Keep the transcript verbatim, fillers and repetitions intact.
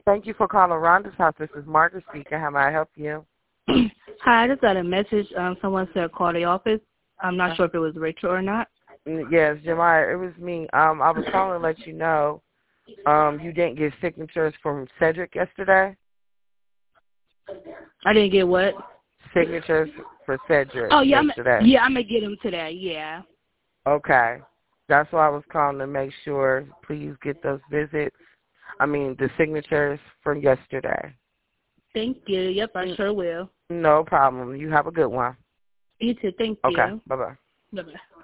Thank you for calling Rhonda's house. This is Margaret speaking. How may I help you? Hi, I just got a message. Um, someone said call the office. I'm not sure if it was Rachel or not. Yes, Jemiah, it was me. Um, I was calling to let you know um, you didn't get signatures from Cedric yesterday. I didn't get what? Signatures for Cedric oh, yeah, yesterday. I'm, yeah, I'm going to get them today, yeah. Okay. That's why I was calling to make sure. Please get those visits. I mean, the signatures from yesterday. Thank you. Yep, I sure will. No problem. You have a good one. You too. Thank okay. you. Bye-bye. Bye-bye.